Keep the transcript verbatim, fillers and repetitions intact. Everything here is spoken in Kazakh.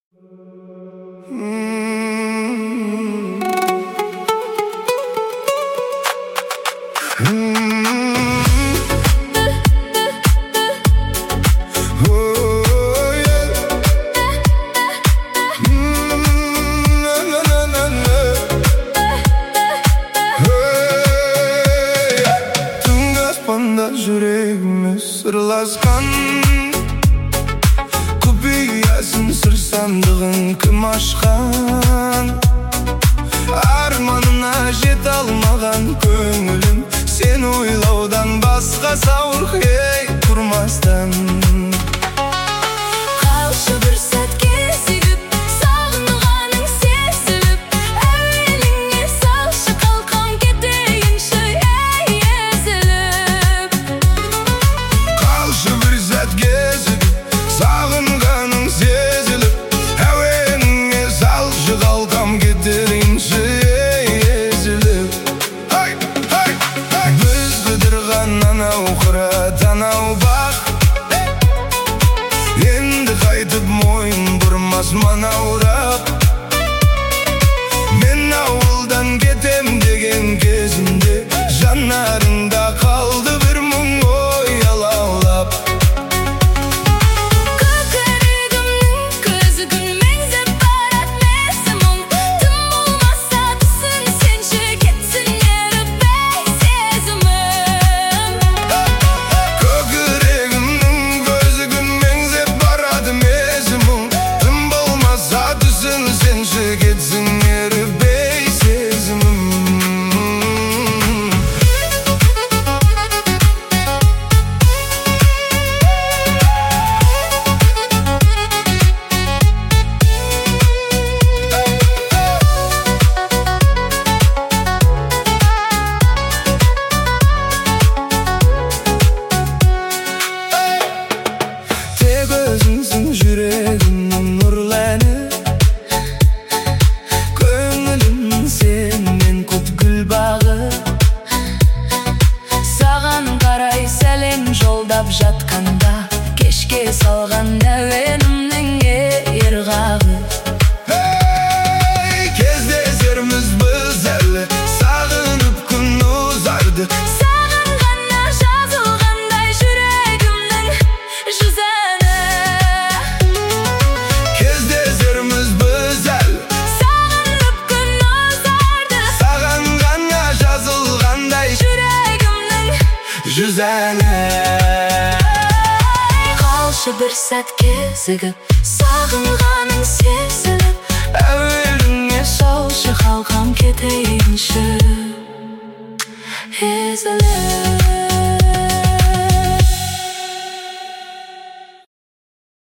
Yüreğimiz sırlaskan Құпиясын сыр сандығын кім ашқан Арманына жете алмаған көңілім Сен ойлаудан басқа сауыр ей тұрмастан Қалшы бір сәтке сүйіп сағынғаның сезіліп Әуеліңе салшы қалқам кетейінші ей езіліп Қалшы бір сәтке сүйіп сағынғаның сезіліп Әуеліңе салшы қалқам кетейінші ей езіліп Біз қыдырған анау қырат анау бақ Енді қайтып мойын бұрмас манаурақ Мен ауылдан кетем деген кезінде Жанарында қалды бір мұң ой алаулап Көкірегімнің көзі күн меңзеп барат месімің Тым болмаса түсін сенші кетсін еріп ей сезімім Көкірегімнің көзі күн меңзеп барады месімің Тым болмаса түсін сенші кетсін еріп ей сезімім Тек өзіңсің жүрегімнің нұрлы әні Көңілім сенен құт гүл бағы Саған қарай сәлем жолдап жатқанда Кешке салған әуенімнің ерғағы Ей, кездесерміз біз әлі Сағынып күн ұзарды Саған ғана жазылғандай жүрегімнің жүз әні Кездесерміз біз әлі Сағынып күн ұзарды Саған ғана жазылғандай жүрегімнің жүз әні Қалшы бір сәтке зігіп сағынғаның сезіліп Әуеліңе салшы қалқам кетейінші езіліп